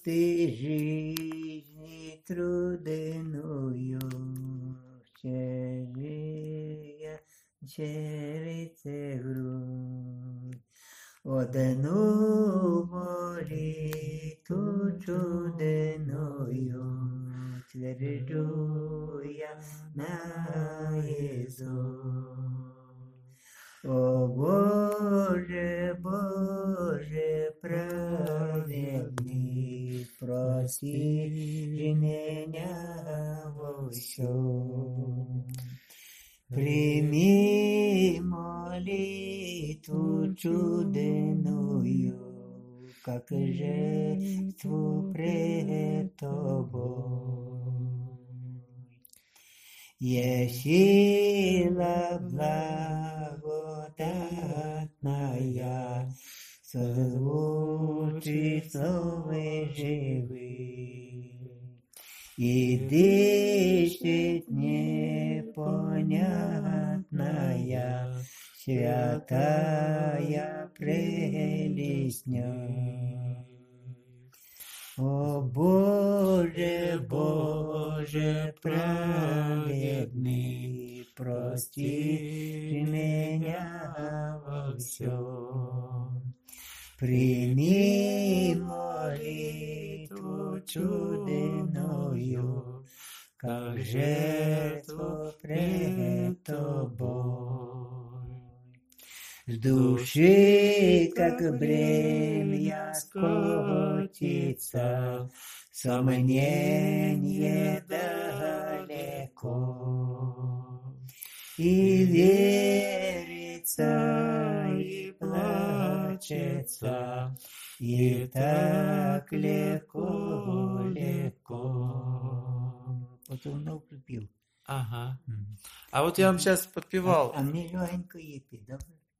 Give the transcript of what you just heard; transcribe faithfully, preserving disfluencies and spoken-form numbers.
ты жизни трудную, чужие черите грудь. Одну молитву чудную тверджу я наизусть. О Боже, Боже, праведный, прости меня во всем. Прими молитву чудную, как жертву пред Тобой. Есть сила благодатная, созвучит словы живых, и дышит непонятная, святая прелесть в ней. О Боже, Боже, праведный, прости меня во всем. Прими молитву чудную, как жертву пред Тобой. С души, как бремя, скотится, сомнение далеко. И верится, и плачется, и так легко, легко. Вот он много припил. Ага. А вот я вам сейчас подпевал. А, а мне легенько епи, добре?